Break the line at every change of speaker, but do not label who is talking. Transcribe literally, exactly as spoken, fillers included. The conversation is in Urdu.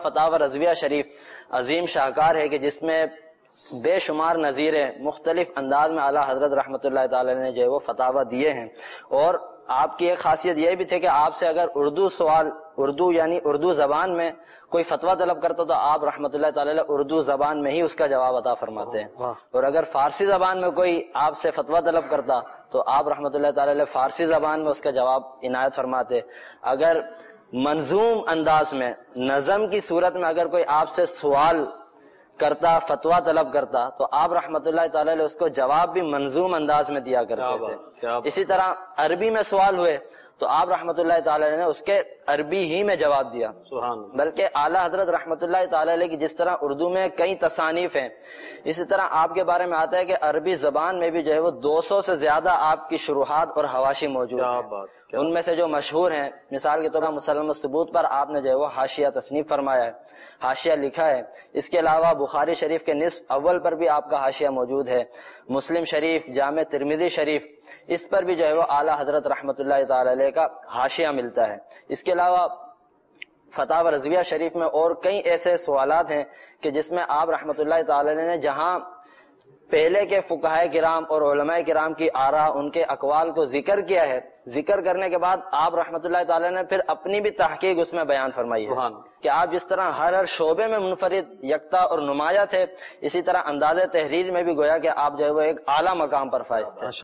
فتاوی رضویہ شریف عظیم شاہکار ہے کہ جس میں بے شمار نظیریں مختلف انداز میں اعلیٰ حضرت رحمۃ اللہ تعالی نے جو ہے وہ فتاوی دیے ہیں. اور آپ کی ایک خاصیت یہ بھی تھی کہ آپ سے اگر اردو سوال اردو یعنی اردو زبان میں کوئی فتویٰ طلب کرتا تو آپ رحمۃ اللہ تعالی اردو زبان میں ہی اس کا جواب عطا فرماتے ہیں. اور اگر فارسی زبان میں کوئی آپ سے فتویٰ طلب کرتا تو آپ رحمۃ اللہ تعالی فارسی زبان میں اس کا جواب عنایت فرماتے. اگر منظوم انداز میں نظم کی صورت میں اگر کوئی آپ سے سوال کرتا فتویٰ طلب کرتا تو آپ رحمۃ اللہ تعالی اس کو جواب بھی منظوم انداز میں دیا کرتے تھے. اسی طرح عربی میں سوال ہوئے تو آپ رحمۃ اللہ تعالی نے اس کے عربی ہی میں جواب دیا. بلکہ اعلیٰ حضرت رحمۃ اللہ تعالی کی جس طرح اردو میں کئی تصانیف ہیں، اسی طرح آپ کے بارے میں آتا ہے کہ عربی زبان میں بھی جو ہے وہ دو سو سے زیادہ آپ کی شروحات اور حواشی موجود ہیں. ان میں سے جو مشہور ہیں، مثال کے طور پر مسلم الثبوت پر آپ نے جو ہے وہ حاشیہ تصنیف فرمایا ہے، حاشیہ لکھا ہے. اس کے علاوہ بخاری شریف کے نصف اول پر بھی آپ کا حاشیہ موجود ہے. مسلم شریف، جامع ترمذی شریف، اس پر بھی جو ہے وہ اعلیٰ حضرت رحمۃ اللہ تعالی علیہ کا حاشیہ ملتا ہے. اس کے علاوہ فتاوی رضویہ شریف میں اور کئی ایسے سوالات ہیں کہ جس میں آپ رحمۃ اللہ تعالی نے جہاں پہلے کے فقہائے کرام اور علماء کرام کی آراء، ان کے اقوال کو ذکر کیا ہے، ذکر کرنے کے بعد آپ رحمۃ اللہ تعالی نے پھر اپنی بھی تحقیق اس میں بیان فرمائی ہے کہ آپ جس طرح ہر ہر شعبے میں منفرد، یکتا اور نمایاں تھے، اسی طرح انداز تحریر میں بھی گویا کہ آپ جو ہے وہ ایک اعلیٰ مقام پر فائز تھے.